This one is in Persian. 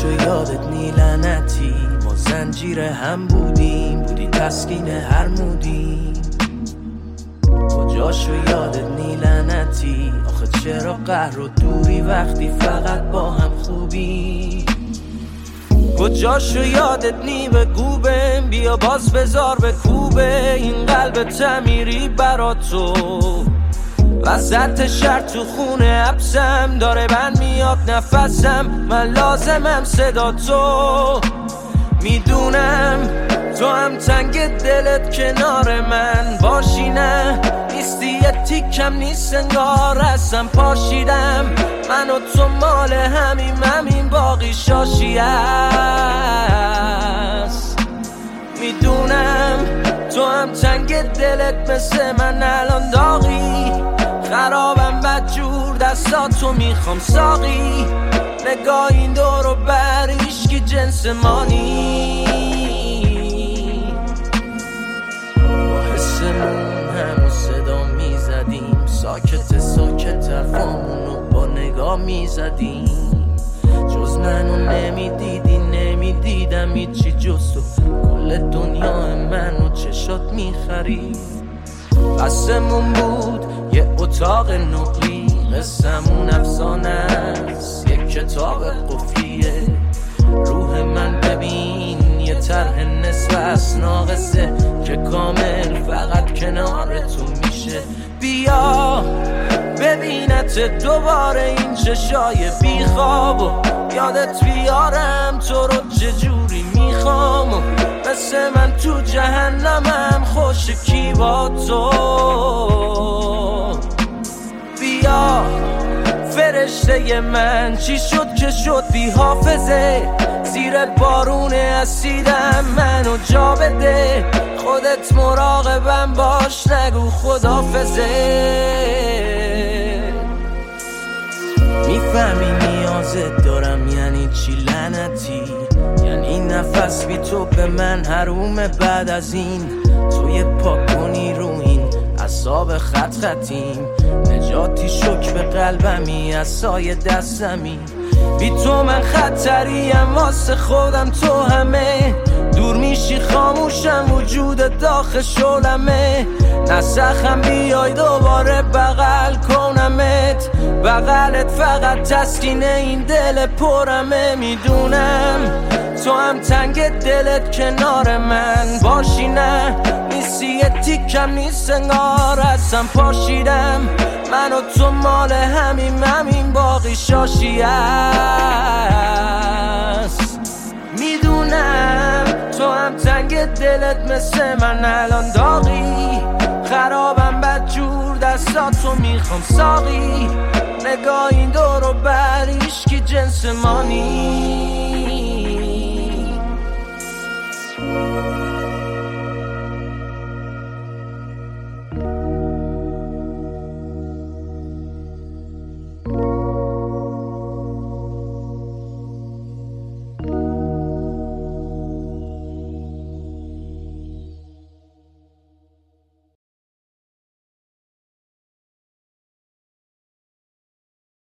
کجاشو یادت نی لعنتی، ما زنجیر هم بودیم، بودی تسکین هر مودیم. کجاشو یادت نی لعنتی، آخه چرا قهر و دوری وقتی فقط با هم خوبی. کجاشو یادت نی بگو بهم، بیا باز بذار به کوبه این قلب تمیری برا تو. وسط شهر تو خونه حبسم، داره بند میاد نفسم، من لازمم صدا تو. میدونم تو هم تنگ دلت کنار من باشی، نه نیستی یه تیکم نیست انگار هستم پاشیدم. من و تو مال همین باقی شاشی است. میدونم تو هم تنگ دلت مثل من الان داغی، خرابم بدجور دستاتو میخوام ساقی. نگاه این دور و بر هیچکی جنس ما نی، با حسمون همو صدا میزدیم، ساکت حرفامونو با نگاه میزدیم. جز منو نمیدیدی نمیدیدم هیچی جز تو، کل دنیا منو چشات میخرید. قسمون بود یه اتاق نقلی، قسمون افسانه است یک کتاب قفلیه. روح من ببین یه طرح نصف از ناقصه که کامل فقط کنار تو میشه. بیا ببینت دوباره این چشای بیخواب و یادت بیارم تو رو چجوری میخوام. و مثل من تو جهنمم خوش کی با تو. بیا فرشته من چی شد که شد بی حافظه، زیر بارون اسیدم منو جا بده. خودت مراقبم باش نگو خدافظه. میفهمی نیازت دارم یعنی چی لعنتی، یعنی نفس بی تو به من حرومه. بعد از این توی پاک کنی رو این اعصاب خطیم، نجاتی شک به قلبمی از سایه دستمی. بی تو من خطریم واسه خودم، تو همه دور میشی خاموشم وجود داخل شلمه. نسخم بیای دوباره بغل کنمت، بغلت فقط تسکین این دل پرمه. میدونم تو هم تنگ دلت کنار من باشی، نه نیستی یه تیکم نیست انگار هستم پاشیدم. من و تو مال همین باقی شاشی است. میدونم تو هم تنگ دلت مثل من الان داغی، خرابم بدجور دستاتو میخوام ساقی. نگاه این دور و بر هیچکی جنس ما نی.